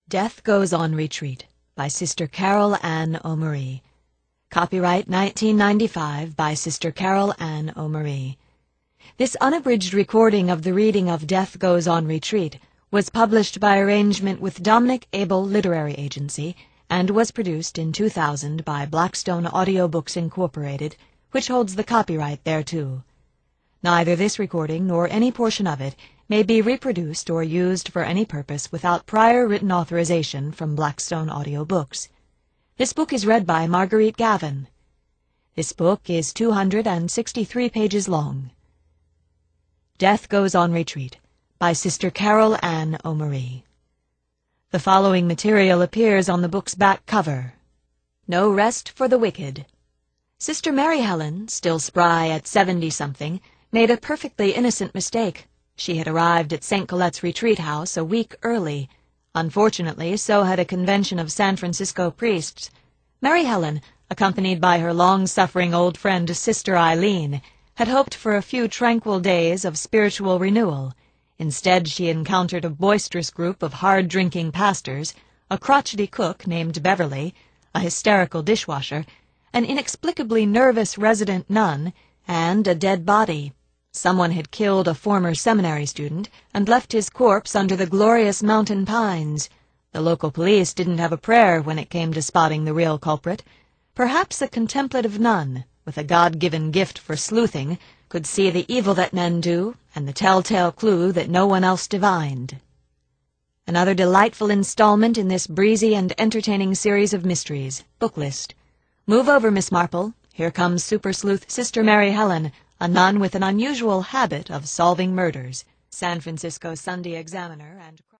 Death Goes on Retreat by Sister Carol Ann O'Marie. Copyright 1995 by Sister Carol Ann O'Marie. This unabridged recording of the reading of Death Goes on Retreat was published by arrangement with Dominic Abel Literary Agency and was produced in 2000 by Blackstone Audiobooks Incorporated, which holds the copyright thereto. Neither this recording nor any portion of it may be reproduced or used for any purpose without prior written authorization from Blackstone Audiobooks. This book is read by Marguerite Gavin. This book is 263 pages long. Death Goes on Retreat by Sister Carol Ann O'Marie. The following material appears on the book's back cover. No rest for the wicked. Sister Mary Helen, still spry at 70-something, made a perfectly innocent mistake. She had arrived at St. Colette's retreat house a week early. Unfortunately, so had a convention of San Francisco priests. Mary Helen, accompanied by her long-suffering old friend Sister Eileen, had hoped for a few tranquil days of spiritual renewal. Instead, she encountered a boisterous group of hard-drinking pastors, a crotchety cook named Beverly, a hysterical dishwasher, an inexplicably nervous resident nun, and a dead body. Someone had killed a former seminary student and left his corpse under the glorious mountain pines. The local police didn't have a prayer when it came to spotting the real culprit. Perhaps a contemplative nun, with a God-given gift for sleuthing, could see the evil that men do and the telltale clue that no one else divined. Another delightful installment in this breezy and entertaining series of mysteries. Book list. Move over, Miss Marple. Here comes super sleuth Sister Mary Helen, a nun with an unusual habit of solving murders. San Francisco Sunday Examiner and